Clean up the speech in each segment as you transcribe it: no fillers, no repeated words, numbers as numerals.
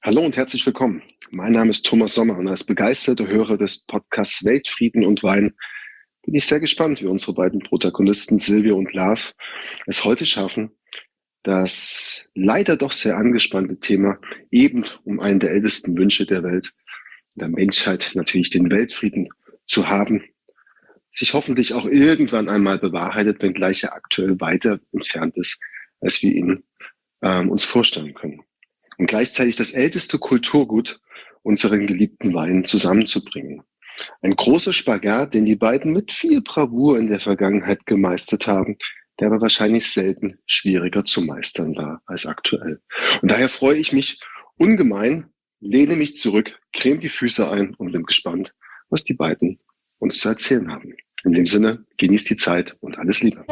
Hallo und herzlich willkommen. Mein Name ist Thomas Sommer und als begeisterter Hörer des Podcasts Weltfrieden und Wein bin ich sehr gespannt, wie unsere beiden Protagonisten Silvia und Lars es heute schaffen, das leider doch sehr angespannte Thema eben um einen der ältesten Wünsche der Welt, der Menschheit, natürlich den Weltfrieden zu haben, sich hoffentlich auch irgendwann einmal bewahrheitet, wenngleich er aktuell weiter entfernt ist, als wir ihn uns vorstellen können. Und gleichzeitig das älteste Kulturgut, unseren geliebten Wein zusammenzubringen. Ein großer Spagat, den die beiden mit viel Bravour in der Vergangenheit gemeistert haben, der aber wahrscheinlich selten schwieriger zu meistern war als aktuell. Und daher freue ich mich ungemein, lehne mich zurück, creme die Füße ein und bin gespannt, was die beiden uns zu erzählen haben. In dem Sinne, genießt die Zeit und alles Liebe.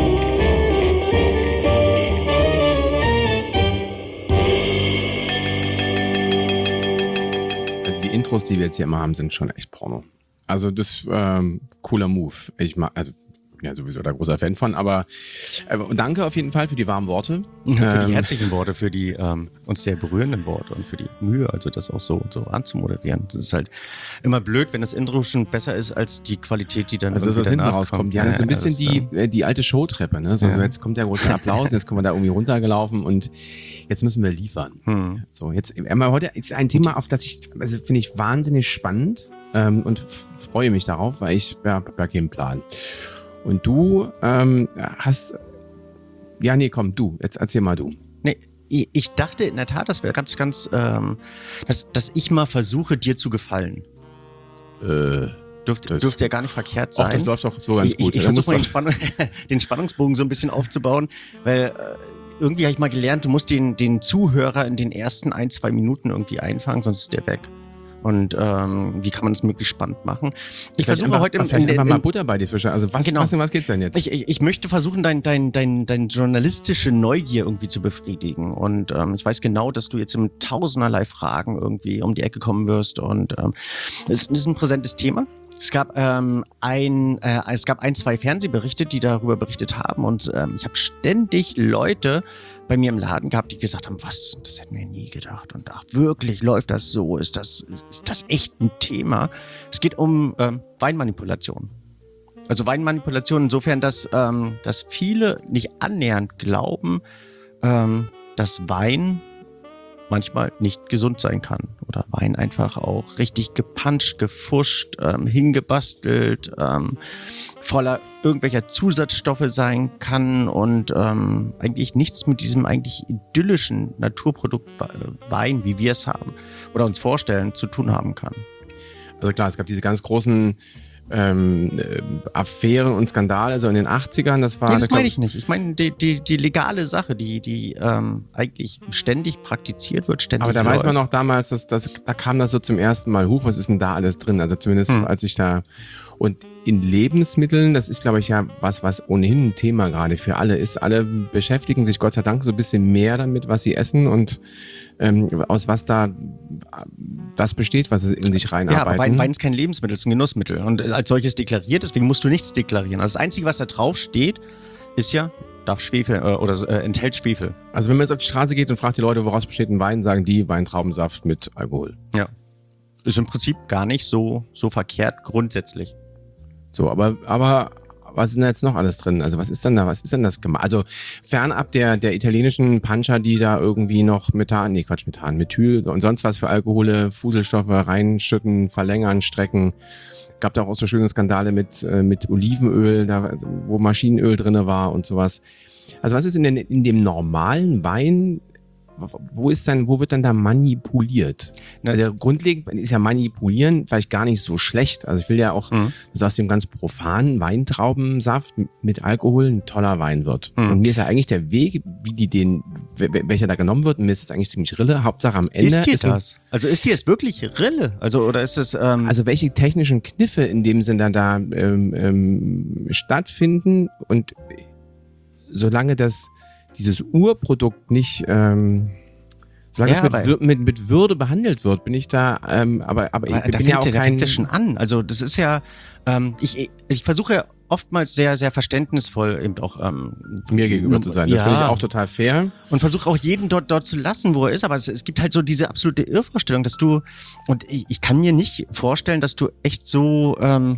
Die Intros, die wir jetzt hier immer haben, sind schon echt Porno. Also das cooler Move. Ich mag, also ja sowieso da großer Fan von, aber danke auf jeden Fall für die warmen Worte. Für die herzlichen Worte, für die uns sehr berührenden Worte und für die Mühe, also das auch so anzumoderieren. Das ist halt immer blöd, wenn das Intro schon besser ist als die Qualität, die dann also was hinten rauskommt. Ja, das ist so ein bisschen die alte Showtreppe. Ne? So jetzt kommt der große Applaus, jetzt kommen wir da irgendwie runtergelaufen und jetzt müssen wir liefern. So, jetzt heute ist ein Thema, auf das ich, also finde ich wahnsinnig spannend und freue mich darauf, weil ich habe ja keinen Plan. Und du hast... Ja, nee, komm, du. Jetzt erzähl mal du. Nee, ich dachte in der Tat, das wäre ganz, dass ich mal versuche, dir zu gefallen. Dürfte ja gar nicht verkehrt sein. Ach, das läuft doch so ganz gut. Ich versuche mal den Spannungsbogen so ein bisschen aufzubauen, weil irgendwie habe ich mal gelernt, du musst den Zuhörer in den ersten 1-2 Minuten irgendwie einfangen, sonst ist der weg. Und wie kann man das möglichst spannend machen? Ich versuche heute einfach mal Butter bei die Fische. Also was geht's denn jetzt? Ich möchte versuchen, dein journalistische Neugier irgendwie zu befriedigen. Und ich weiß genau, dass du jetzt mit tausenderlei Fragen irgendwie um die Ecke kommen wirst. Und es ist ein präsentes Thema. Es gab 1-2 Fernsehberichte, die darüber berichtet haben, und ich habe ständig Leute bei mir im Laden gehabt, die gesagt haben, was, das hätten wir nie gedacht, und ach, wirklich, läuft das so, ist das echt ein Thema? Es geht um Weinmanipulation. Also Weinmanipulation insofern, dass viele nicht annähernd glauben, dass Wein manchmal nicht gesund sein kann oder Wein einfach auch richtig gepanscht, gefuscht, hingebastelt, voller irgendwelcher Zusatzstoffe sein kann und eigentlich nichts mit diesem eigentlich idyllischen Naturprodukt Wein, wie wir es haben oder uns vorstellen, zu tun haben kann. Also klar, es gab diese ganz großen Affären und Skandale, so in den 80ern, das war... Nee, das meine ich nicht. Ich meine die legale Sache, die eigentlich ständig praktiziert wird, ständig. Aber da weiß man noch damals, da kam das so zum ersten Mal hoch, was ist denn da alles drin? Also zumindest als ich da... Und in Lebensmitteln, das ist, glaube ich, ja was ohnehin ein Thema gerade für alle ist. Alle beschäftigen sich Gott sei Dank so ein bisschen mehr damit, was sie essen und aus was da das besteht, was sie in sich reinarbeiten. Ja, aber Wein ist kein Lebensmittel, es ist ein Genussmittel und als solches deklariert, deswegen musst du nichts deklarieren. Also das Einzige, was da drauf steht, ist ja, darf Schwefel enthält Schwefel. Also wenn man jetzt auf die Straße geht und fragt die Leute, woraus besteht ein Wein, sagen die Weintraubensaft mit Alkohol. Ja. Ist im Prinzip gar nicht so verkehrt grundsätzlich. So, aber was ist denn da jetzt noch alles drin? Also was ist denn das gemacht? Also fernab der italienischen Puncher, die da irgendwie noch Methyl und sonst was für Alkohole, Fuselstoffe reinschütten, verlängern, strecken. Gab da auch so schöne Skandale mit Olivenöl, wo Maschinenöl drinne war und sowas. Also was ist in dem normalen Wein? Wo wird dann da manipuliert? Also grundlegend ist ja manipulieren vielleicht gar nicht so schlecht. Also ich will ja auch, dass aus dem ganz profanen Weintraubensaft mit Alkohol ein toller Wein wird. Und mir ist ja eigentlich der Weg, welcher da genommen wird, und mir ist es eigentlich ziemlich Rille. Hauptsache am Ende. Ist dir das? Also ist dir es wirklich Rille? Also oder ist es? Also welche technischen Kniffe in dem Sinne da stattfinden, und solange dieses Urprodukt nicht Solange Ja, das mit Würde behandelt wird, bin ich da, aber ich da bin ja auch da kein... fängt es schon an. Also das ist ja, ich versuche ja oftmals sehr, sehr verständnisvoll eben auch mir gegenüber zu sein. Das finde ich auch total fair. Und versuche auch jeden dort zu lassen, wo er ist. Aber es gibt halt so diese absolute Irrvorstellung, dass du, und ich kann mir nicht vorstellen, dass du echt so,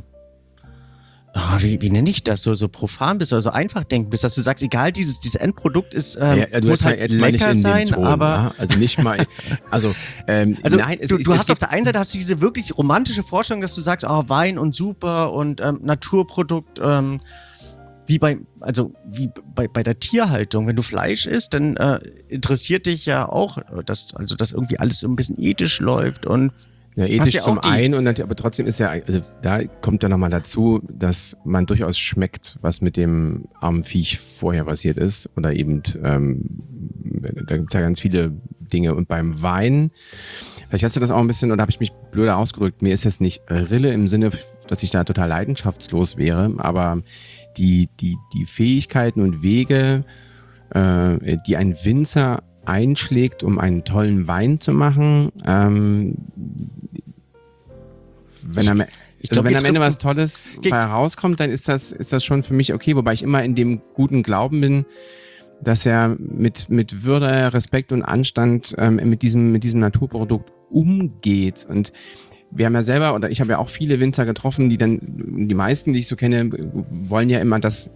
wie nenne ich das, so profan bist oder so einfach denken bist, dass du sagst, egal, dieses Endprodukt ist, muss halt jetzt mal nicht lecker in sein, den Ton, aber... ja? Also nicht mal, nein. Du hast auf der einen Seite hast du diese wirklich romantische Vorstellung, dass du sagst, Wein und super und Naturprodukt, wie bei der Tierhaltung. Wenn du Fleisch isst, dann interessiert dich ja auch, dass irgendwie alles so ein bisschen ethisch läuft und ja, ethisch ja zum einen, aber trotzdem ist ja, also da kommt ja nochmal dazu, dass man durchaus schmeckt, was mit dem armen Viech vorher passiert ist. Oder eben, da gibt es ja ganz viele Dinge. Und beim Wein, vielleicht hast du das auch ein bisschen, oder habe ich mich blöder ausgedrückt, mir ist das nicht Rille im Sinne, dass ich da total leidenschaftslos wäre, aber die Fähigkeiten und Wege, die ein Winzer einschlägt, um einen tollen Wein zu machen, wenn am Ende was Tolles herauskommt, dann ist das schon für mich okay, wobei ich immer in dem guten Glauben bin, dass er mit Würde, Respekt und Anstand mit diesem Naturprodukt umgeht. Und wir haben ja selber, oder ich habe ja auch viele Winzer getroffen, die meisten, die ich so kenne, wollen ja immer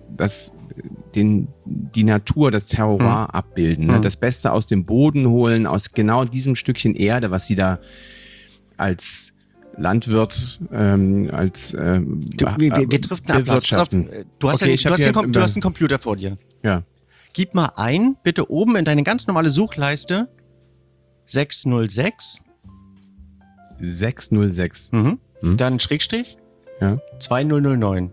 die Natur, das Terroir abbilden, ne? Das Beste aus dem Boden holen, aus genau diesem Stückchen Erde, was sie da als Landwirt, wir trifft einen Ablass. Du hast einen Computer vor dir. Ja. Gib mal ein, bitte oben in deine ganz normale Suchleiste 606. 606. Dann Schrägstrich. Ja. 2009.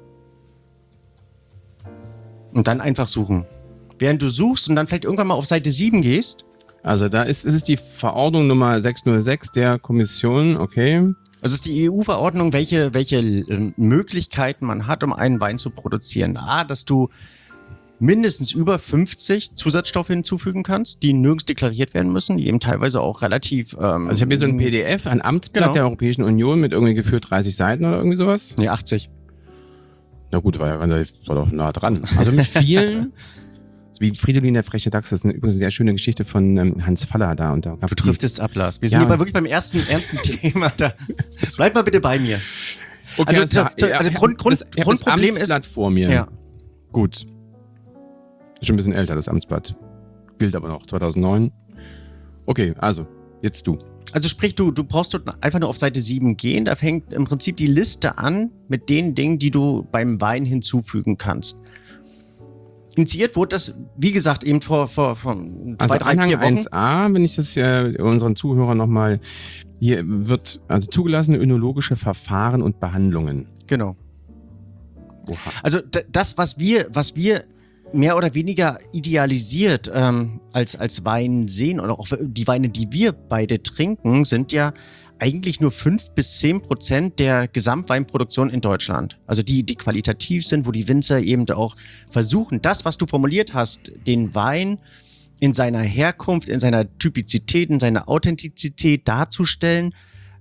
Und dann einfach suchen. Während du suchst und dann vielleicht irgendwann mal auf Seite 7 gehst. Also da ist die Verordnung Nummer 606 der Kommission, okay. Also es ist die EU-Verordnung, welche Möglichkeiten man hat, um einen Wein zu produzieren. Dass du mindestens über 50 Zusatzstoffe hinzufügen kannst, die nirgends deklariert werden müssen, die eben teilweise auch relativ... also ich habe hier so ein PDF, ein Amtsblatt der Europäischen Union mit irgendwie geführt 30 Seiten oder irgendwie sowas. Nee, 80. Na gut, war doch nah dran. Also mit vielen... Wie Fridolin der freche Dachs, das ist übrigens eine sehr schöne Geschichte von Hans Faller da. Und da du triffst Ablass. Wir sind hier wirklich beim ersten ernsten Thema. Da. Bleib mal bitte bei mir. Okay, also Grundproblem ist... Amtsblatt vor mir. Ja. Gut. Ist schon ein bisschen älter, das Amtsblatt. Gilt aber noch, 2009. Okay, also, jetzt du. Also sprich, du brauchst dort einfach nur auf Seite 7 gehen. Da fängt im Prinzip die Liste an mit den Dingen, die du beim Wein hinzufügen kannst. Initiiert wurde das, wie gesagt, eben vor 2, 3, 4 Wochen. 1a, wenn ich das unseren Zuhörern nochmal, hier wird also zugelassene önologische Verfahren und Behandlungen. Genau. Oha. Also das, was wir mehr oder weniger idealisiert als Wein sehen, oder auch die Weine, die wir beide trinken, sind ja eigentlich nur 5-10% der Gesamtweinproduktion in Deutschland. Also die qualitativ sind, wo die Winzer eben auch versuchen, das, was du formuliert hast, den Wein in seiner Herkunft, in seiner Typizität, in seiner Authentizität darzustellen,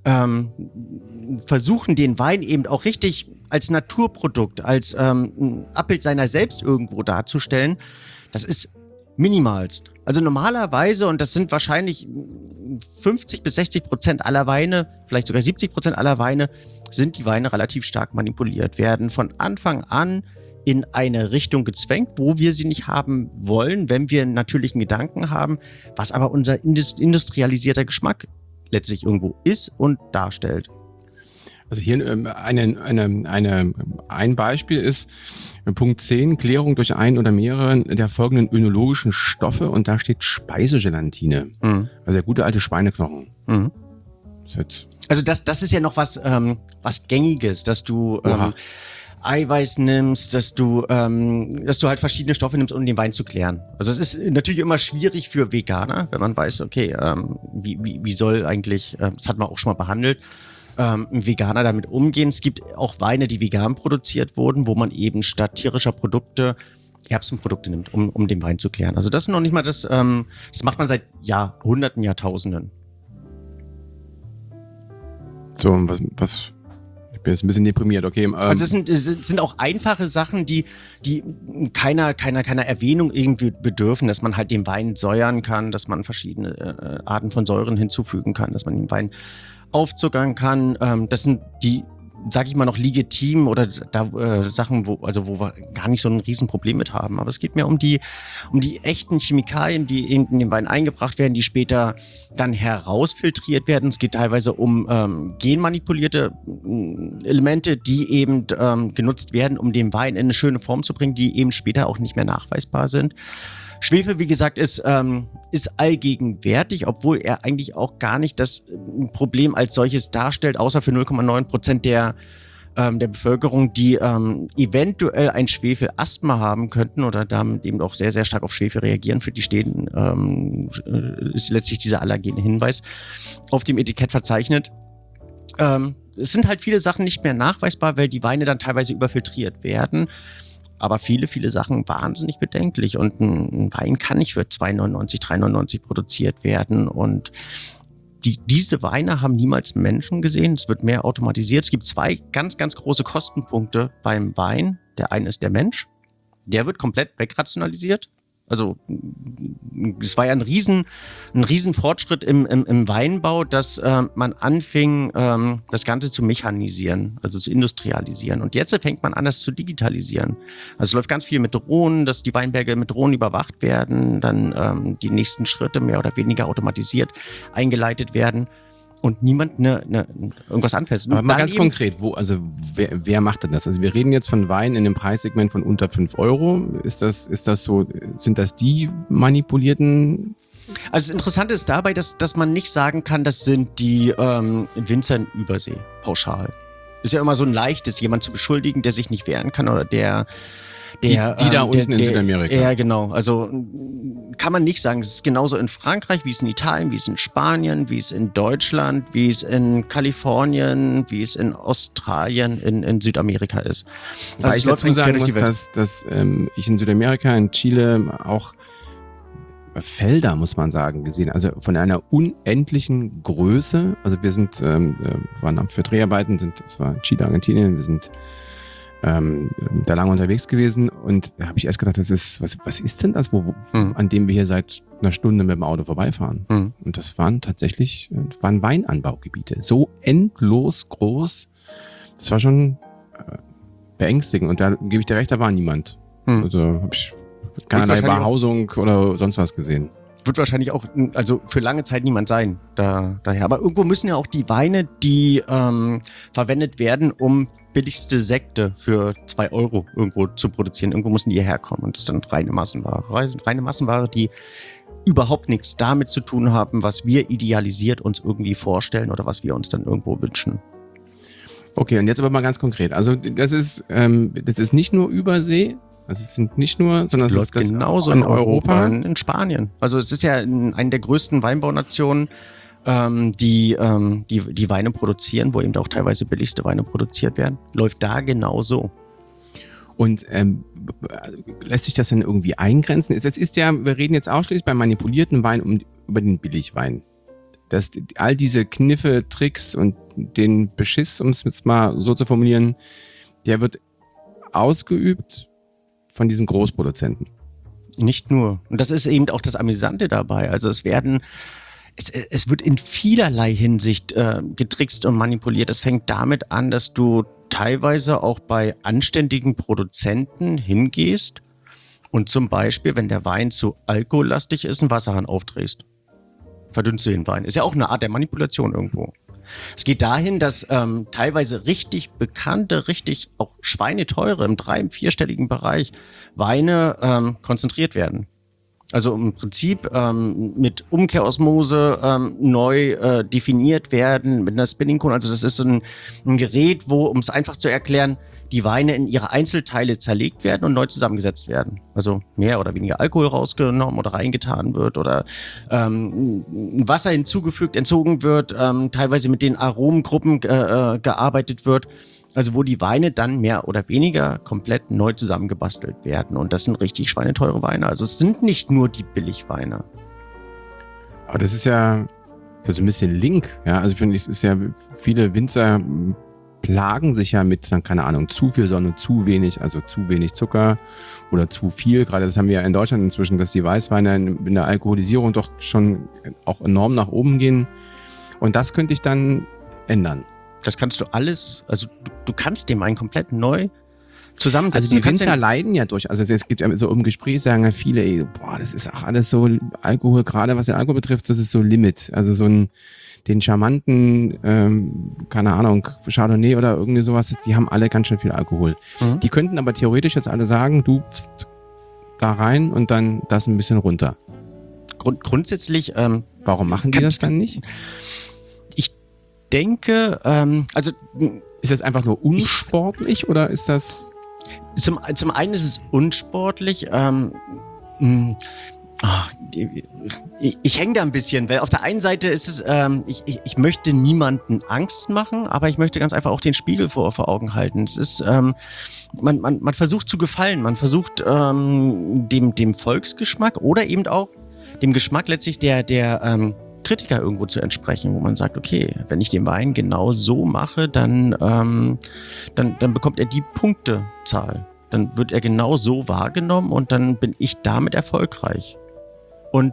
versuchen den Wein eben auch richtig als Naturprodukt, als Abbild seiner selbst irgendwo darzustellen. Das ist minimalst. Also normalerweise, und das sind wahrscheinlich 50-60% aller Weine, vielleicht sogar 70% aller Weine, sind die Weine relativ stark manipuliert, werden von Anfang an in eine Richtung gezwängt, wo wir sie nicht haben wollen, wenn wir einen natürlichen Gedanken haben, was aber unser industrialisierter Geschmack letztlich irgendwo ist und darstellt. Also hier ein Beispiel ist Punkt 10, Klärung durch ein oder mehrere der folgenden önologischen Stoffe, und da steht Speisegelatine. Also der gute alte Schweineknochen. Also das ist ja noch was Gängiges, dass du Eiweiß nimmst, dass du halt verschiedene Stoffe nimmst, um den Wein zu klären. Also es ist natürlich immer schwierig für Veganer, wenn man weiß, okay, wie soll eigentlich, das hat man auch schon mal behandelt, ein Veganer damit umgehen. Es gibt auch Weine, die vegan produziert wurden, wo man eben statt tierischer Produkte Erbsenprodukte nimmt, um den Wein zu klären. Also das ist noch nicht mal das macht man seit Jahrhunderten, Jahrtausenden. So, was ich bin jetzt ein bisschen deprimiert, okay. Also es sind auch einfache Sachen, die keiner Erwähnung irgendwie bedürfen, dass man halt den Wein säuern kann, dass man verschiedene Arten von Säuren hinzufügen kann, dass man den Wein aufzuckern kann. Das sind die, sag ich mal, noch legitim oder Sachen, wo wir gar nicht so ein Riesenproblem mit haben. Aber es geht mir um die echten Chemikalien, die in den Wein eingebracht werden, die später dann herausfiltriert werden. Es geht teilweise um genmanipulierte Elemente, die eben genutzt werden, um den Wein in eine schöne Form zu bringen, die eben später auch nicht mehr nachweisbar sind. Schwefel, wie gesagt, ist allgegenwärtig, obwohl er eigentlich auch gar nicht das Problem als solches darstellt, außer für 0,9% der Bevölkerung, die eventuell ein Schwefelasthma haben könnten oder damit eben auch sehr, sehr stark auf Schwefel reagieren. Für die ist letztlich dieser allergene Hinweis auf dem Etikett verzeichnet. Es sind halt viele Sachen nicht mehr nachweisbar, weil die Weine dann teilweise überfiltriert werden. Aber viele, viele Sachen wahnsinnig bedenklich. Und ein Wein kann nicht für 2,99, 3,99 produziert werden. Und diese Weine haben niemals Menschen gesehen. Es wird mehr automatisiert. Es gibt 2 ganz, ganz große Kostenpunkte beim Wein. Der eine ist der Mensch. Der wird komplett wegrationalisiert. Also es war ja ein riesen Fortschritt im Weinbau, dass man anfing, das Ganze zu mechanisieren, also zu industrialisieren. Und jetzt fängt man an, das zu digitalisieren. Also es läuft ganz viel mit Drohnen, dass die Weinberge mit Drohnen überwacht werden, dann die nächsten Schritte mehr oder weniger automatisiert eingeleitet werden. Und niemand irgendwas anfasst. Aber mal ganz konkret, wer macht denn das? Also wir reden jetzt von Wein in einem Preissegment von unter 5 Euro. Ist das so, sind das die manipulierten? Also das Interessante ist dabei, dass man nicht sagen kann, das sind die Winzer in Übersee, pauschal. Ist ja immer so ein leichtes, jemand zu beschuldigen, der sich nicht wehren kann oder die da unten in Südamerika. Ja, genau. Also kann man nicht sagen. Es ist genauso in Frankreich, wie es in Italien, wie es in Spanien, wie es in Deutschland, wie es in Kalifornien, wie es in Australien, in Südamerika ist. Weil ich dazu sagen muss, dass ich in Südamerika, in Chile auch Felder, muss man sagen, gesehen. Also von einer unendlichen Größe. Also wir waren für Dreharbeiten, das war Chile, Argentinien, wir sind da lange unterwegs gewesen und da habe ich erst gedacht, was ist denn das, an dem wir hier seit einer Stunde mit dem Auto vorbeifahren? Und das waren Weinanbaugebiete, so endlos groß, das war schon beängstigend und da gebe ich dir recht, da war niemand. Also habe ich keinerlei Behausung oder sonst was gesehen. Wird wahrscheinlich auch, also für lange Zeit niemand sein, daher. Aber irgendwo müssen ja auch die Weine, die verwendet werden, um billigste Sekte für 2 Euro irgendwo zu produzieren. Irgendwo müssen die hierher kommen und das ist dann reine Massenware, die überhaupt nichts damit zu tun haben, was wir idealisiert uns irgendwie vorstellen oder was wir uns dann irgendwo wünschen. Okay, und jetzt aber mal ganz konkret. Also das ist nicht nur Übersee, also es sind nicht nur, sondern es läuft ist genauso in Europa, in Spanien. Also es ist ja eine der größten Weinbaunationen, die Weine produzieren, wo eben auch teilweise billigste Weine produziert werden, läuft da genauso. Und lässt sich das denn irgendwie eingrenzen? Wir reden jetzt ausschließlich bei manipulierten Wein über den Billigwein. All diese Kniffe, Tricks und den Beschiss, um es jetzt mal so zu formulieren, der wird ausgeübt von diesen Großproduzenten. Nicht nur. Und das ist eben auch das Amüsante dabei. Also es wird in vielerlei Hinsicht getrickst und manipuliert. Es fängt damit an, dass du teilweise auch bei anständigen Produzenten hingehst und zum Beispiel, wenn der Wein zu alkohollastig ist, einen Wasserhahn aufdrehst. Verdünnst du den Wein. Ist ja auch eine Art der Manipulation irgendwo. Es geht dahin, dass teilweise richtig bekannte, richtig auch schweineteure im 3-, 4-stelligen Bereich Weine konzentriert werden. Also im Prinzip mit Umkehrosmose neu definiert werden, mit einer Spinning-Cone. Also das ist so ein Gerät, wo, um es einfach zu erklären, die Weine in ihre Einzelteile zerlegt werden und neu zusammengesetzt werden. Also mehr oder weniger Alkohol rausgenommen oder reingetan wird oder Wasser hinzugefügt, entzogen wird, teilweise mit den Aromengruppen gearbeitet wird. Also wo die Weine dann mehr oder weniger komplett neu zusammengebastelt werden. Und das sind richtig schweineteure Weine. Also es sind nicht nur die Billigweine. Aber das ist ja so ein bisschen Link. Ja, also ich finde, es ist ja, viele Winzer plagen sich ja mit, dann, keine Ahnung, zu viel Sonne, zu wenig, also zu wenig Zucker oder zu viel. Gerade das haben wir ja in Deutschland inzwischen, dass die Weißweine in der Alkoholisierung doch schon auch enorm nach oben gehen. Und das könnte ich dann ändern. Das kannst du alles, also du kannst dem einen komplett neu zusammensetzen. Also die Winzer leiden ja durch, also es gibt ja so im Gespräch, sagen ja viele, ey, boah, das ist auch alles so Alkohol, gerade was den Alkohol betrifft, das ist so Limit. Also so den charmanten, keine Ahnung, Chardonnay oder irgendwie sowas, die haben alle ganz schön viel Alkohol. Die könnten aber theoretisch jetzt alle sagen, du da rein und dann das ein bisschen runter. Grundsätzlich, warum machen die das dann nicht? Ich denke, also ist das einfach nur unsportlich oder ist das? Zum einen ist es unsportlich. Ich hänge da ein bisschen, weil auf der einen Seite ist es, ich möchte niemanden Angst machen, aber ich möchte ganz einfach auch den Spiegel vor Augen halten. Es ist, man versucht zu gefallen, man versucht dem Volksgeschmack oder eben auch dem Geschmack letztlich der Kritiker irgendwo zu entsprechen, wo man sagt, okay, wenn ich den Wein genau so mache, dann bekommt er die Punktezahl. Dann wird er genau so wahrgenommen und dann bin ich damit erfolgreich. Und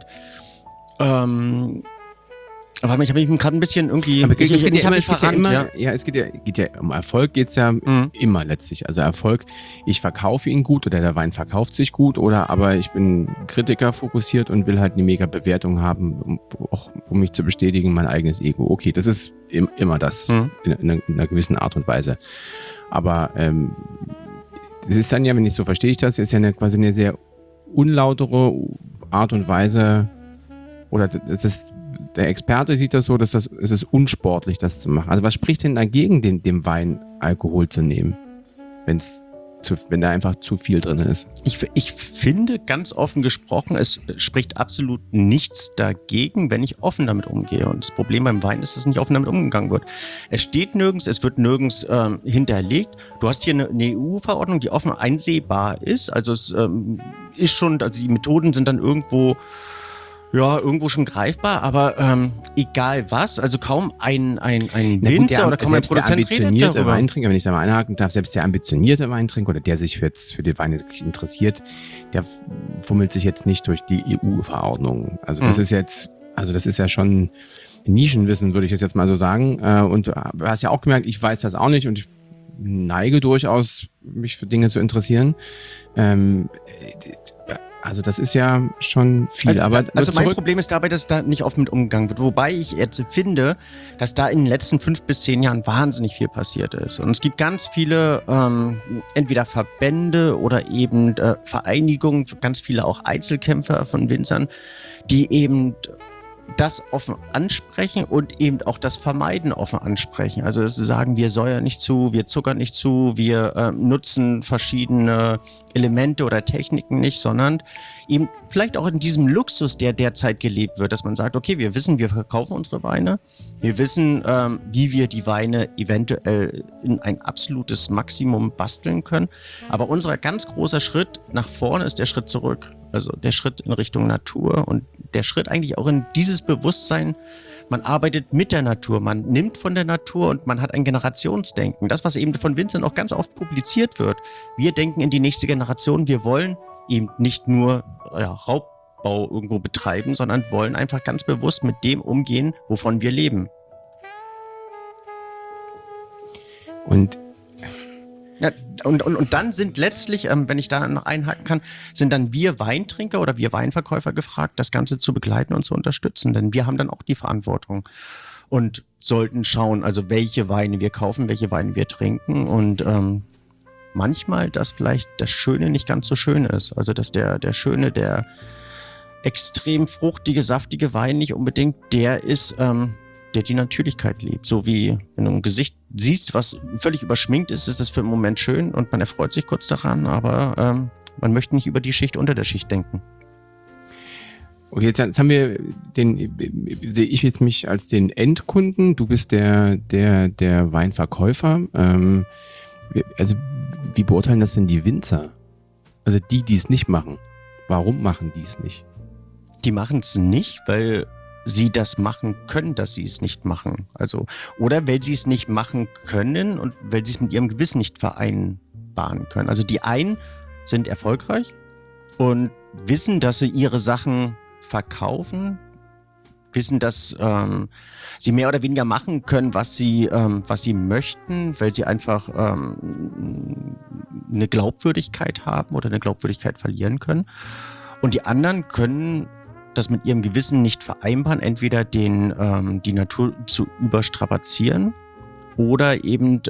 aber ich habe mich gerade ein bisschen irgendwie. Aber es geht ja um Erfolg, geht's ja immer letztlich. Also Erfolg, ich verkaufe ihn gut oder der Wein verkauft sich gut aber ich bin Kritiker fokussiert und will halt eine mega Bewertung haben, um mich zu bestätigen, mein eigenes Ego. Okay, das ist immer das in einer gewissen Art und Weise. Aber das ist dann ja, wenn ich so verstehe ich das, ist ja quasi eine sehr unlautere Art und Weise oder der Experte sieht das so, dass es ist unsportlich, das zu machen. Also was spricht denn dagegen, dem Wein Alkohol zu nehmen, wenn da einfach zu viel drin ist? Ich finde, ganz offen gesprochen, es spricht absolut nichts dagegen, wenn ich offen damit umgehe. Und das Problem beim Wein ist, dass nicht offen damit umgegangen wird. Es steht nirgends, es wird nirgends hinterlegt. Du hast hier eine EU-Verordnung, die offen einsehbar ist. Also es ist schon, also die Methoden sind dann irgendwo schon greifbar, aber egal was, also kaum ein Winzer oder kaum ein Produzent ambitionierte Weintrinker, wenn ich da mal einhaken darf, selbst der ambitionierte Weintrinker oder der sich für die Weine interessiert, der fummelt sich jetzt nicht durch die EU-Verordnung. Also das ist ja schon Nischenwissen, würde ich jetzt mal so sagen. Und du hast ja auch gemerkt, ich weiß das auch nicht und ich neige durchaus, mich für Dinge zu interessieren. Also das ist ja schon viel. Also mein Problem ist dabei, dass da nicht offen mit umgegangen wird. Wobei ich jetzt finde, dass da in den letzten 5 bis 10 Jahren wahnsinnig viel passiert ist. Und es gibt ganz viele entweder Verbände oder eben Vereinigungen, ganz viele auch Einzelkämpfer von Winzern, die eben das offen ansprechen und eben auch das Vermeiden offen ansprechen. Also dass sie sagen, wir säuern nicht zu, wir zuckern nicht zu, wir nutzen verschiedene Elemente oder Techniken nicht, sondern eben vielleicht auch in diesem Luxus, der derzeit gelebt wird, dass man sagt, okay, wir wissen, wir verkaufen unsere Weine, wir wissen, wie wir die Weine eventuell in ein absolutes Maximum basteln können, aber unser ganz großer Schritt nach vorne ist der Schritt zurück. Also der Schritt in Richtung Natur und der Schritt eigentlich auch in dieses Bewusstsein, man arbeitet mit der Natur, man nimmt von der Natur und man hat ein Generationsdenken. Das, was eben von Winzern auch ganz oft publiziert wird. Wir denken in die nächste Generation, wir wollen eben nicht nur Raubbau irgendwo betreiben, sondern wollen einfach ganz bewusst mit dem umgehen, wovon wir leben. Und dann sind letztlich, wenn ich da noch einhaken kann, sind dann wir Weintrinker oder wir Weinverkäufer gefragt, das Ganze zu begleiten und zu unterstützen. Denn wir haben dann auch die Verantwortung und sollten schauen, also welche Weine wir kaufen, welche Weine wir trinken und manchmal, dass vielleicht das Schöne nicht ganz so schön ist. Also dass der Schöne, der extrem fruchtige, saftige Wein nicht unbedingt der ist, der die Natürlichkeit liebt. So wie, wenn du ein Gesicht siehst, was völlig überschminkt ist, ist das für einen Moment schön und man erfreut sich kurz daran, aber man möchte nicht über die Schicht unter der Schicht denken. Okay, jetzt haben wir sehe ich jetzt mich als den Endkunden, du bist der Weinverkäufer. Also wie beurteilen das denn die Winzer? Also die es nicht machen. Warum machen die es nicht? Die machen es nicht, weil sie das machen können, dass sie es nicht machen. Also, oder weil sie es nicht machen können und weil sie es mit ihrem Gewissen nicht vereinbaren können. Also die einen sind erfolgreich und wissen, dass sie ihre Sachen verkaufen, wissen, dass sie mehr oder weniger machen können, was sie möchten, weil sie einfach eine Glaubwürdigkeit haben oder eine Glaubwürdigkeit verlieren können. Und die anderen können das mit ihrem Gewissen nicht vereinbaren, entweder die Natur zu überstrapazieren oder eben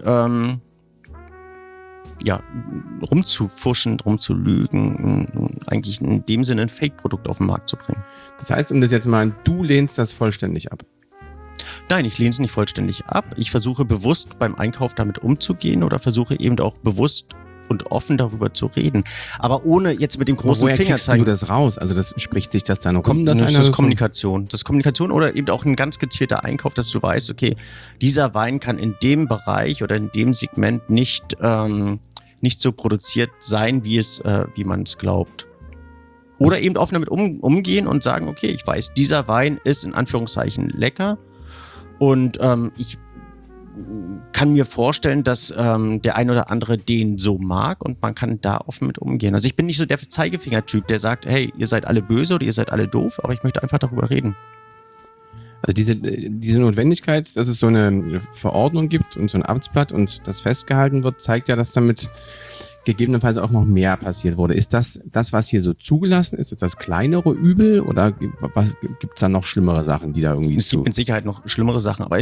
rumzufuschen, rumzulügen, eigentlich in dem Sinne ein Fake-Produkt auf den Markt zu bringen. Das heißt, um das jetzt mal, du lehnst das vollständig ab? Nein, ich lehne es nicht vollständig ab. Ich versuche bewusst beim Einkauf damit umzugehen oder versuche eben auch bewusst und offen darüber zu reden. Aber ohne jetzt mit dem großen Woher Finger kriegst du das raus? Also das spricht sich das dann rum, das ist Kommunikation. Das ist Kommunikation oder eben auch ein ganz gezielter Einkauf, dass du weißt, okay, dieser Wein kann in dem Bereich oder in dem Segment nicht so produziert sein, wie man es glaubt. Oder eben offen damit umgehen und sagen, okay, ich weiß, dieser Wein ist in Anführungszeichen lecker und ich kann mir vorstellen, dass der ein oder andere den so mag und man kann da offen mit umgehen. Also ich bin nicht so der Zeigefinger-Typ, der sagt, hey, ihr seid alle böse oder ihr seid alle doof, aber ich möchte einfach darüber reden. Also diese Notwendigkeit, dass es so eine Verordnung gibt und so ein Amtsblatt und das festgehalten wird, zeigt ja, dass damit gegebenenfalls auch noch mehr passiert wurde. Ist das, was hier so zugelassen ist, das kleinere Übel oder gibt es da noch schlimmere Sachen, die da irgendwie Es gibt mit Sicherheit noch schlimmere Sachen, aber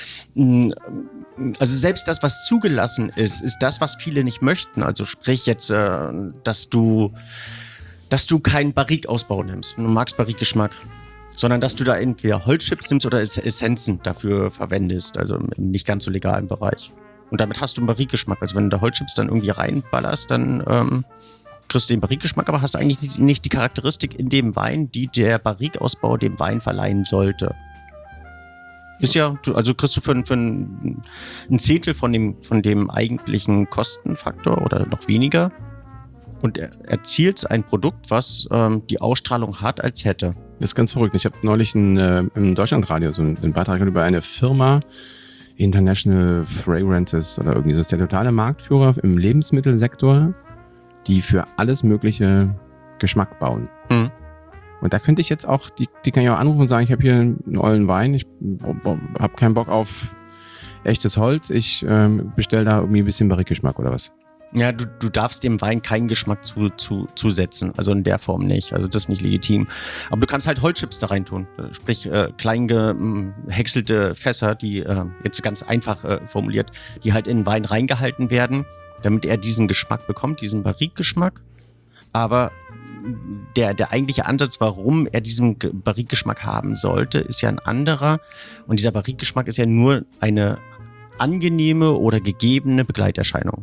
also selbst das, was zugelassen ist das, was viele nicht möchten. Also sprich jetzt, dass du keinen Barrique-Ausbau nimmst. Du magst Barrique-Geschmack. Sondern dass du da entweder Holzchips nimmst oder Essenzen dafür verwendest, also im nicht ganz so legalen Bereich. Und damit hast du einen Barrique-Geschmack. Also wenn du da Holzchips dann irgendwie reinballerst, dann kriegst du den Barrique-Geschmack, aber hast eigentlich nicht die Charakteristik in dem Wein, die der Barrique-Ausbau dem Wein verleihen sollte. Ist ja, also kriegst du für ein Zehntel von dem eigentlichen Kostenfaktor oder noch weniger und erzielst ein Produkt, was die Ausstrahlung hat, als hätte. Das ist ganz verrückt. Ich habe neulich im Deutschlandradio so einen Beitrag über eine Firma, International Fragrances oder irgendwie so, das ist der totale Marktführer im Lebensmittelsektor, die für alles mögliche Geschmack bauen. Mhm. Und da könnte ich jetzt auch, die kann ich auch anrufen und sagen, ich habe hier einen ollen Wein, ich habe keinen Bock auf echtes Holz, ich bestelle da irgendwie ein bisschen Barrique-Geschmack oder was. Ja, du darfst dem Wein keinen Geschmack zusetzen, also in der Form nicht, also das ist nicht legitim. Aber du kannst halt Holzchips da reintun, sprich klein gehäckselte Fässer, die jetzt ganz einfach formuliert, die halt in den Wein reingehalten werden, damit er diesen Geschmack bekommt, diesen Barrique-Geschmack. Aber der eigentliche Ansatz, warum er diesen Barrique-Geschmack haben sollte, ist ja ein anderer. Und dieser Barrique-Geschmack ist ja nur eine angenehme oder gegebene Begleiterscheinung.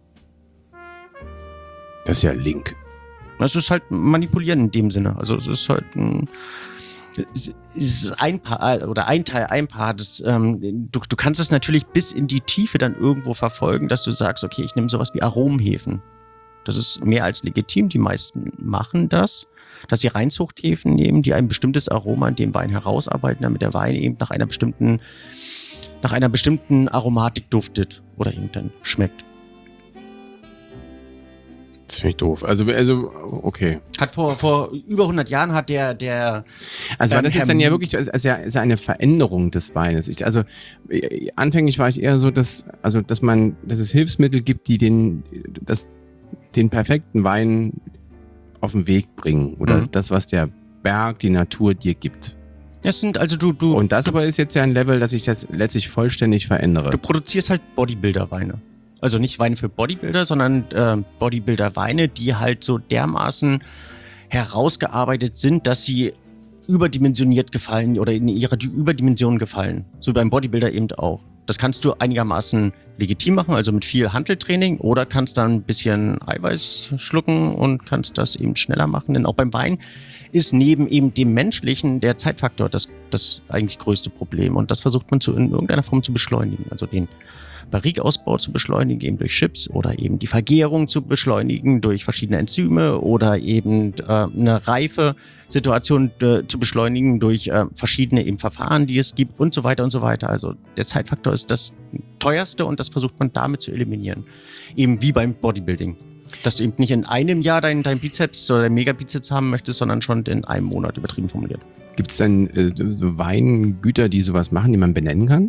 Das ist ja Link. Das ist halt manipulieren in dem Sinne. Also es ist halt es ist ein Paar oder ein Teil, ein Paar. Du kannst es natürlich bis in die Tiefe dann irgendwo verfolgen, dass du sagst, okay, ich nehme sowas wie Aromenhefen. Das ist mehr als legitim. Die meisten machen das, dass sie Reinzuchthefen nehmen, die ein bestimmtes Aroma in dem Wein herausarbeiten, damit der Wein eben nach einer bestimmten Aromatik duftet oder eben dann schmeckt. Das finde ich doof. Also, okay. Hat vor über 100 Jahren hat der Also das ist dann ja wirklich ist eine Veränderung des Weines. Anfänglich war ich eher so, dass es Hilfsmittel gibt, die den perfekten Wein auf den Weg bringen. Oder das, was der Berg, die Natur dir gibt. Das sind also du. Und das aber ist jetzt ja ein Level, dass ich das letztlich vollständig verändere. Du produzierst halt Bodybuilder-Weine. Also nicht Weine für Bodybuilder, sondern Bodybuilder-Weine, die halt so dermaßen herausgearbeitet sind, dass sie überdimensioniert gefallen oder in ihrer Überdimension gefallen. So beim Bodybuilder eben auch. Das kannst du einigermaßen legitim machen, also mit viel Hanteltraining, oder kannst dann ein bisschen Eiweiß schlucken und kannst das eben schneller machen. Denn auch beim Wein ist neben eben dem menschlichen der Zeitfaktor das eigentlich größte Problem. Und das versucht man in irgendeiner Form zu beschleunigen. Also den Barrikausbau zu beschleunigen, eben durch Chips oder eben die Vergärung zu beschleunigen durch verschiedene Enzyme oder eben eine reife Situation zu beschleunigen durch verschiedene eben Verfahren, die es gibt und so weiter und so weiter. Also der Zeitfaktor ist das teuerste und das versucht man damit zu eliminieren. Eben wie beim Bodybuilding. Dass du eben nicht in einem Jahr dein Bizeps oder dein Megabizeps haben möchtest, sondern schon in einem Monat, übertrieben formuliert. Gibt es denn so Weingüter, die sowas machen, die man benennen kann?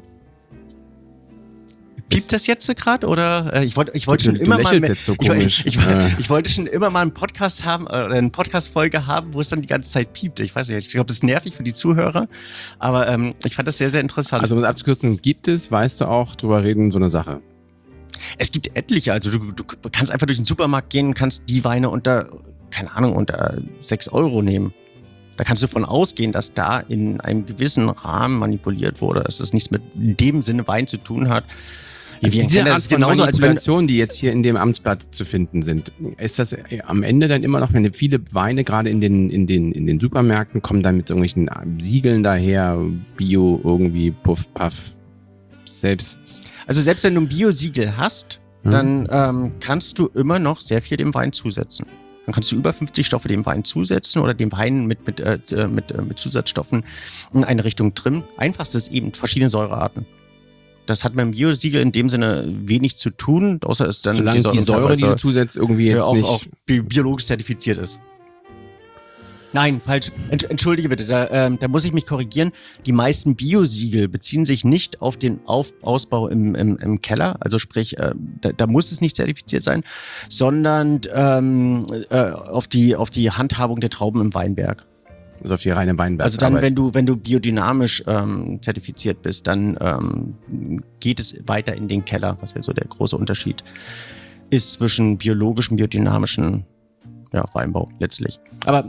Piept das jetzt gerade oder ich wollte schon immer mal jetzt so komisch. Ich wollte schon immer mal einen Podcast haben oder eine Podcast-Folge haben, wo es dann die ganze Zeit piept. Ich weiß nicht, ich glaube, das ist nervig für die Zuhörer, aber ich fand das sehr, sehr interessant. Also um es abzukürzen, gibt es, weißt du auch, drüber reden, so eine Sache? Es gibt etliche, also du kannst einfach durch den Supermarkt gehen und kannst die Weine unter 6 € nehmen. Da kannst du davon ausgehen, dass da in einem gewissen Rahmen manipuliert wurde, dass das nichts mit in dem Sinne Wein zu tun hat. Also diese Art von Manipulationen, die jetzt hier in dem Amtsblatt zu finden sind, ist das am Ende dann immer noch, wenn viele Weine gerade in den Supermärkten kommen, dann mit irgendwelchen Siegeln daher, Bio irgendwie, Puff, Puff, selbst... Also selbst wenn du ein Bio-Siegel hast, dann kannst du immer noch sehr viel dem Wein zusetzen. Dann kannst du über 50 Stoffe dem Wein zusetzen oder dem Wein mit Zusatzstoffen in eine Richtung trimmen. Einfachstes eben verschiedene Säurearten. Das hat mit dem Bio-Siegel in dem Sinne wenig zu tun, außer es dann solange die Säure, die du zusetzt, irgendwie jetzt auch biologisch zertifiziert ist. Nein, falsch. Entschuldige bitte, da muss ich mich korrigieren. Die meisten Bio-Siegel beziehen sich nicht auf den Ausbau im Keller, also sprich, da muss es nicht zertifiziert sein, sondern auf die Handhabung der Trauben im Weinberg. Also auf die reine Weinbergsarbeit. Also dann, wenn du biodynamisch zertifiziert bist, dann geht es weiter in den Keller, was ja so der große Unterschied ist zwischen biologischem, biodynamischen Weinbau letztlich. Aber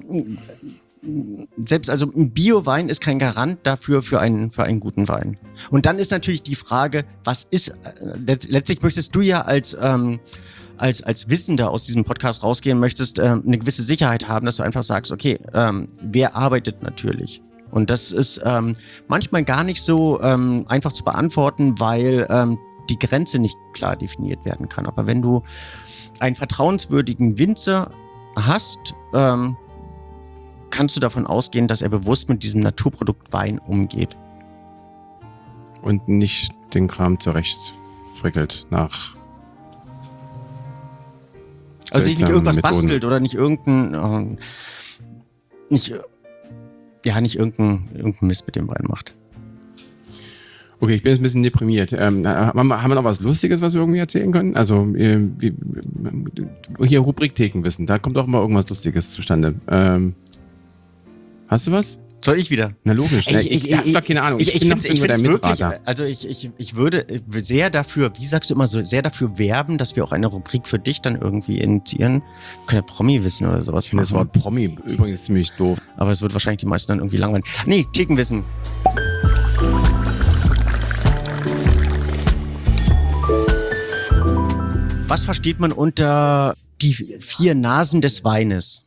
selbst also ein Bio-Wein ist kein Garant dafür für einen guten Wein. Und dann ist natürlich die Frage, was ist, letztlich möchtest du ja als Wissender aus diesem Podcast rausgehen, möchtest eine gewisse Sicherheit haben, dass du einfach sagst, okay, wer arbeitet natürlich? Und das ist manchmal gar nicht so einfach zu beantworten, weil die Grenze nicht klar definiert werden kann. Aber wenn du einen vertrauenswürdigen Winzer hast, kannst du davon ausgehen, dass er bewusst mit diesem Naturprodukt Wein umgeht. Und nicht den Kram zurecht frickelt nach... Also sich nicht irgendwas bastelt oder nicht irgendein Mist mit dem Wein macht. Okay, ich bin jetzt ein bisschen deprimiert. Haben wir noch was Lustiges, was wir irgendwie erzählen können? Also hier Rubrik Thekenwissen, da kommt auch immer irgendwas Lustiges zustande. Hast du was? Soll ich wieder? Na logisch. Ich habe doch keine Ahnung. Ich bin nur der Mitrater. Also ich würde sehr dafür, wie sagst du immer so, sehr dafür werben, dass wir auch eine Rubrik für dich dann irgendwie initiieren. Wir können ja Promi-Wissen oder sowas machen. Das Wort Promi übrigens ziemlich doof. Aber es wird wahrscheinlich die meisten dann irgendwie langweilig. Nee, Thekenwissen. Was versteht man unter die 4 Nasen des Weines?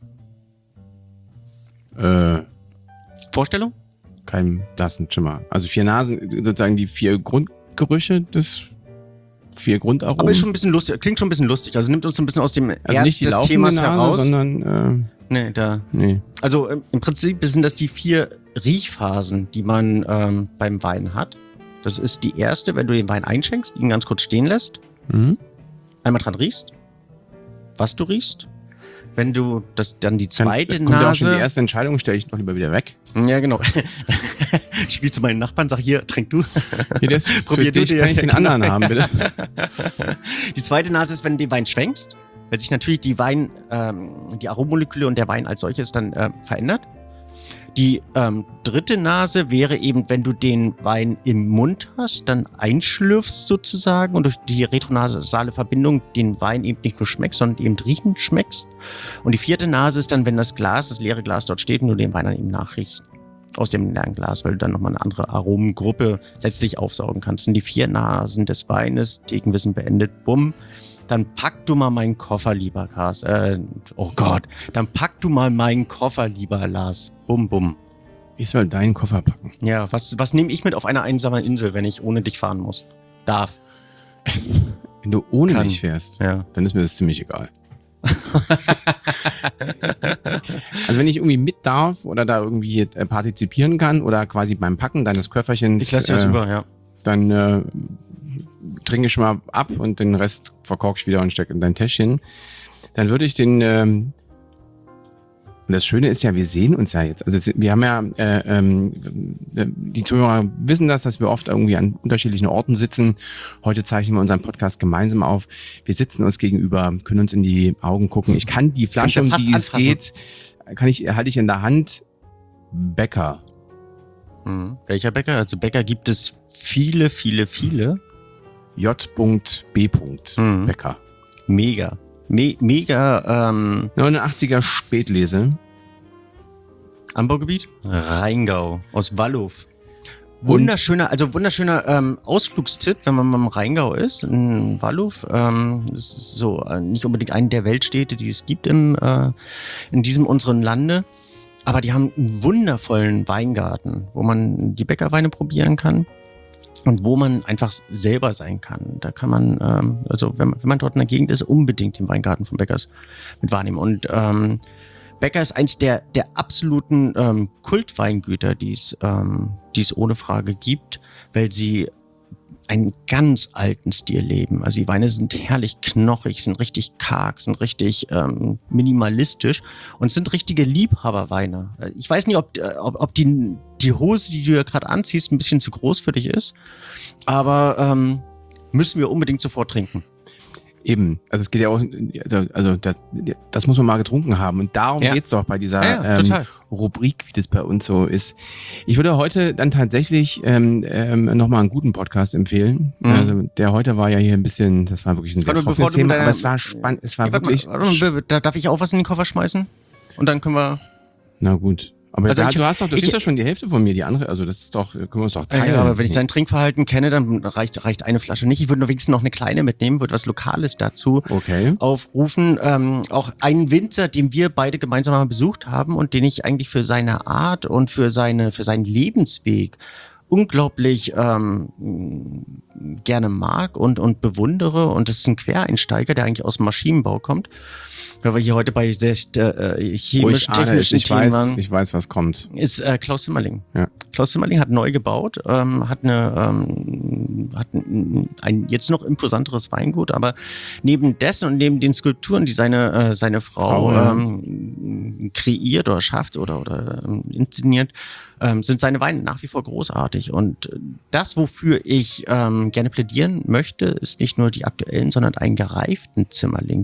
Vorstellung? Kein blassen Schimmer. Also 4 Nasen, sozusagen die 4 Grundgerüche des 4 Grundaromen. Aber ist schon ein bisschen lustig, klingt schon ein bisschen lustig. Also nimmt uns so ein bisschen aus dem also nicht die des laufende Themas Nase, heraus. Sondern Nee. Also im Prinzip sind das die 4 Riechphasen, die man beim Wein hat. Das ist die erste, wenn du den Wein einschenkst, ihn ganz kurz stehen lässt. Einmal dran riechst, was du riechst. Wenn du dann die zweite kommt Nase... ja auch schon die erste Entscheidung, stelle ich noch lieber wieder weg. Ja, genau. Spiel zu meinen Nachbarn, sag hier, trink du. Hier, das probier dich, kann ich den anderen haben, bitte. Die zweite Nase ist, wenn du den Wein schwenkst, weil sich natürlich die Arommoleküle und der Wein als solches dann verändert. Die dritte Nase wäre eben, wenn du den Wein im Mund hast, dann einschlürfst sozusagen und durch die retronasale Verbindung den Wein eben nicht nur schmeckst, sondern eben riechen schmeckst. Und die vierte Nase ist dann, wenn das leere Glas dort steht und du den Wein dann eben nachriechst. Aus dem leeren Glas, weil du dann nochmal eine andere Aromengruppe letztlich aufsaugen kannst. Und die 4 Nasen des Weines, Thekenwissen beendet, bumm, Dann pack du mal meinen Koffer, lieber Kars. Oh Gott. Dann pack du mal meinen Koffer, lieber Lars. Bum, bum. Ich soll deinen Koffer packen. Ja, was nehme ich mit auf einer einsamen Insel, wenn ich ohne dich fahren muss? Darf. Wenn du ohne mich fährst, Ja. dann ist mir das ziemlich egal. Also wenn ich irgendwie mit darf oder da irgendwie partizipieren kann oder quasi beim Packen deines Köfferchens, Ich lasse dir das über, ja. dann trinke ich schon mal ab und den Rest verkork ich wieder und stecke in dein Täschchen. Dann würde ich den und das Schöne ist ja, wir sehen uns ja jetzt. Also wir haben ja, die Zuhörer wissen das, dass wir oft irgendwie an unterschiedlichen Orten sitzen. Heute zeichnen wir unseren Podcast gemeinsam auf. Wir sitzen uns gegenüber, können uns in die Augen gucken. Ich kann die Flasche, um die es geht, halte ich in der Hand. Bäcker. Welcher Bäcker? Also Bäcker gibt es viele, viele, viele. J.B. Bäcker. Mega. Mega 89er Spätlese. Anbaugebiet? Rheingau aus Wallow. Wunderschöner Ausflugstipp, wenn man mal im Rheingau ist, in Wallow. Das ist so nicht unbedingt eine der Weltstädte, die es gibt in diesem unseren Lande. Aber die haben einen wundervollen Weingarten, wo man die Bäckerweine probieren kann. Und wo man einfach selber sein kann. Da kann man, wenn man dort in der Gegend ist, unbedingt den Weingarten von Bäckers mit wahrnehmen. Und Bäcker ist eins der absoluten Kultweingüter, die es ohne Frage gibt, weil sie einen ganz alten Stil leben. Also die Weine sind herrlich knochig, sind richtig karg, sind richtig minimalistisch und sind richtige Liebhaberweine. Ich weiß nicht, ob die Hose, die du ja gerade anziehst, ein bisschen zu groß für dich ist, aber müssen wir unbedingt sofort trinken. Eben, also es geht ja auch, also das muss man mal getrunken haben und darum geht's doch bei dieser Rubrik, wie das bei uns so ist. Ich würde heute dann tatsächlich nochmal einen guten Podcast empfehlen. Also der heute war ja hier ein bisschen, das war wirklich ein sehr trockenes Thema, aber es war spannend, es war wirklich... Darf ich auch was in den Koffer schmeißen? Und dann können wir... Na gut. Aber Also du kriegst ja schon die Hälfte von mir, die andere, also das ist doch, können wir uns doch teilen. Ja, aber wenn ich dein Trinkverhalten kenne, dann reicht eine Flasche nicht. Ich würde nur wenigstens noch eine kleine mitnehmen, würde was Lokales dazu aufrufen. Auch einen Winzer, den wir beide gemeinsam mal besucht haben und den ich eigentlich für seine Art und für seinen Lebensweg unglaublich gerne mag und bewundere. Und das ist ein Quereinsteiger, der eigentlich aus dem Maschinenbau kommt. Weil wir hier heute bei chemischen, technischen Themen waren. Ich weiß, was kommt. Ist Klaus Zimmerling. Ja. Klaus Zimmerling hat neu gebaut, hat ein jetzt noch imposanteres Weingut, aber neben dessen und neben den Skulpturen, die seine Frau kreiert oder schafft oder inszeniert, sind seine Weine nach wie vor großartig. Und das, wofür ich gerne plädieren möchte, ist nicht nur die aktuellen, sondern einen gereiften Zimmerling.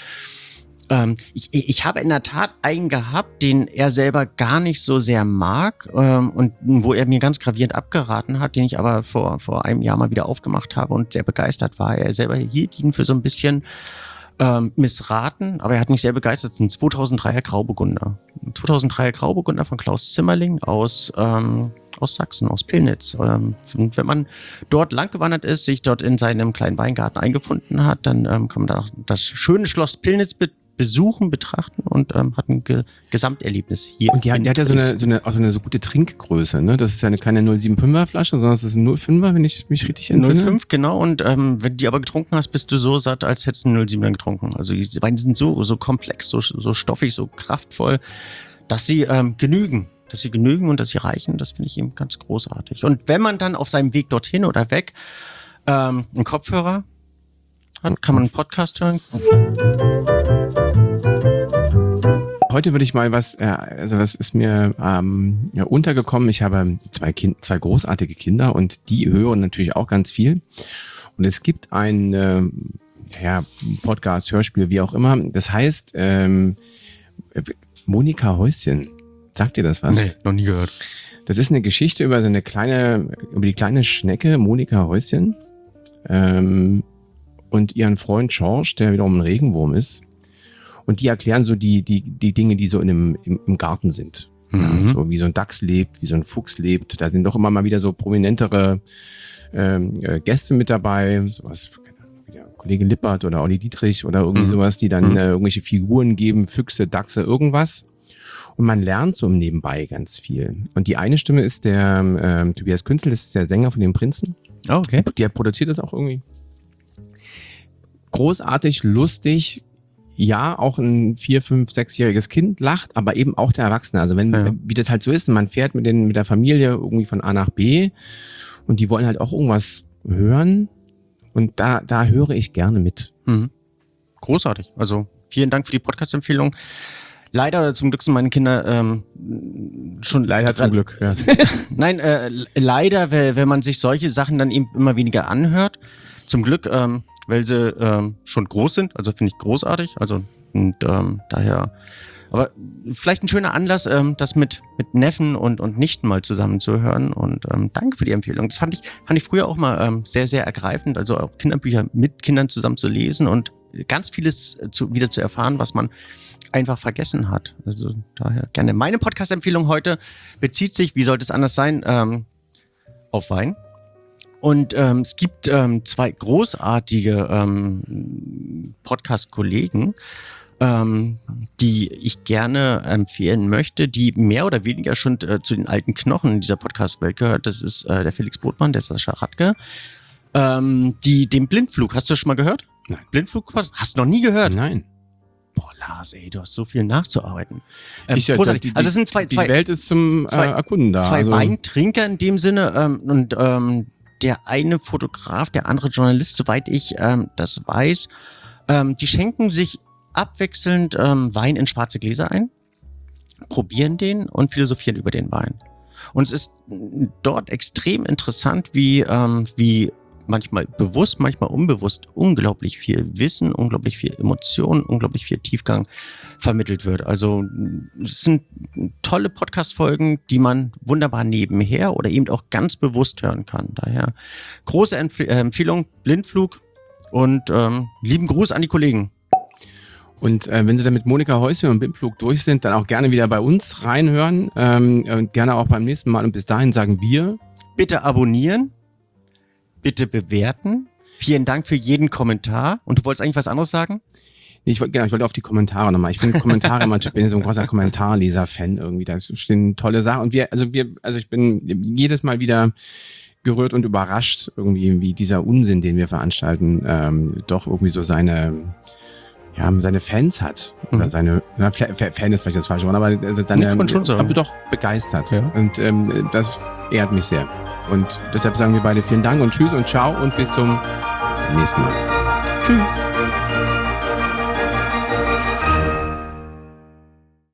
Ich habe in der Tat einen gehabt, den er selber gar nicht so sehr mag und wo er mir ganz gravierend abgeraten hat, den ich aber vor einem Jahr mal wieder aufgemacht habe und sehr begeistert war. Er selber hielt ihn für so ein bisschen missraten, aber er hat mich sehr begeistert. Das ist ein 2003er Grauburgunder. Ein 2003er Grauburgunder von Klaus Zimmerling aus Sachsen, aus Pillnitz. Und wenn man dort langgewandert ist, sich dort in seinem kleinen Weingarten eingefunden hat, dann kann man da das schöne Schloss Pillnitz besuchen, betrachten und hat ein Gesamterlebnis hier. Und der hat ja so eine gute Trinkgröße, ne? Das ist ja keine 0,75er Flasche, sondern es ist ein 0,5er, wenn ich mich richtig entsinne. 0,5, genau. Und wenn du die aber getrunken hast, bist du so satt, als hättest du einen 0,7er getrunken. Also die Weine sind so komplex, so stoffig, so kraftvoll, dass sie genügen. Dass sie genügen und dass sie reichen. Das finde ich eben ganz großartig. Und wenn man dann auf seinem Weg dorthin oder weg einen Kopfhörer hat, kann man einen Podcast hören. Heute würde ich mal was ist mir untergekommen. Ich habe zwei großartige Kinder und die hören natürlich auch ganz viel. Und es gibt ein Podcast, Hörspiel, wie auch immer. Das heißt Monika Häuschen. Sagt dir das was? Nee, noch nie gehört. Das ist eine Geschichte über die kleine Schnecke Monika Häuschen und ihren Freund George, der wiederum ein Regenwurm ist. Und die erklären so die Dinge, die so im Garten sind. Ja, so wie so ein Dachs lebt, wie so ein Fuchs lebt. Da sind doch immer mal wieder so prominentere Gäste mit dabei. Sowas wie der Kollege Lippert oder Olli Dietrich oder irgendwie sowas, die dann irgendwelche Figuren geben, Füchse, Dachse, irgendwas. Und man lernt so im Nebenbei ganz viel. Und die eine Stimme ist der Tobias Künzel, das ist der Sänger von den Prinzen. Oh, okay. Der produziert das auch irgendwie. Großartig, lustig. Ja, auch ein 4-, 5-, 6-jähriges Kind lacht, aber eben auch der Erwachsene. Also wie das halt so ist, man fährt mit der Familie irgendwie von A nach B und die wollen halt auch irgendwas hören und da höre ich gerne mit. Mhm. Großartig. Also vielen Dank für die Podcast-Empfehlung. Leider oder zum Glück sind meine Kinder schon... Leider zum Glück, ja. Nein, leider, wenn man sich solche Sachen dann eben immer weniger anhört. Zum Glück, weil sie schon groß sind. Also finde ich großartig. Also und daher... Aber vielleicht ein schöner Anlass, das mit Neffen und Nichten mal zusammen zu hören. Und danke für die Empfehlung. Das fand ich früher auch mal sehr, sehr ergreifend. Also auch Kinderbücher mit Kindern zusammen zu lesen und ganz vieles wieder zu erfahren, was man einfach vergessen hat. Also daher gerne. Meine Podcast-Empfehlung heute bezieht sich, wie sollte es anders sein, auf Wein. Und es gibt 2 großartige Podcast-Kollegen, die ich gerne empfehlen möchte, die mehr oder weniger schon zu den alten Knochen dieser Podcast-Welt gehört. Das ist der Felix Botmann, der Sascha Radke. Den Blindflug, hast du das schon mal gehört? Nein. Blindflug? Hast du noch nie gehört? Nein. Boah, Lars, ey, du hast so viel nachzuarbeiten. Großartig. Also es sind zwei die Welt ist zum Erkunden da. Zwei Weintrinker in dem Sinne und der eine Fotograf, der andere Journalist, soweit ich das weiß, die schenken sich abwechselnd Wein in schwarze Gläser ein, probieren den und philosophieren über den Wein. Und es ist dort extrem interessant, wie manchmal bewusst, manchmal unbewusst unglaublich viel Wissen, unglaublich viel Emotion, unglaublich viel Tiefgang vermittelt wird. Also es sind tolle Podcast-Folgen, die man wunderbar nebenher oder eben auch ganz bewusst hören kann. Daher große Empfehlung, Blindflug und lieben Gruß an die Kollegen. Und wenn Sie dann mit Monika Häuschen und Blindflug durch sind, dann auch gerne wieder bei uns reinhören. Gerne auch beim nächsten Mal. Und bis dahin sagen wir... Bitte abonnieren. Bitte bewerten. Vielen Dank für jeden Kommentar. Und du wolltest eigentlich was anderes sagen? Nee, ich wollte auf die Kommentare nochmal. Ich finde Kommentare immer, ich bin so ein großer Kommentarleser-Fan irgendwie. Da stehen tolle Sachen. Und ich bin jedes Mal wieder gerührt und überrascht irgendwie, wie dieser Unsinn, den wir veranstalten, doch irgendwie so seine Fans hat. Oder seine, Fan ist vielleicht das falsche Wort, aber aber doch begeistert. Ja. Und das ehrt mich sehr. Und deshalb sagen wir beide vielen Dank und tschüss und ciao und bis zum nächsten Mal. Tschüss.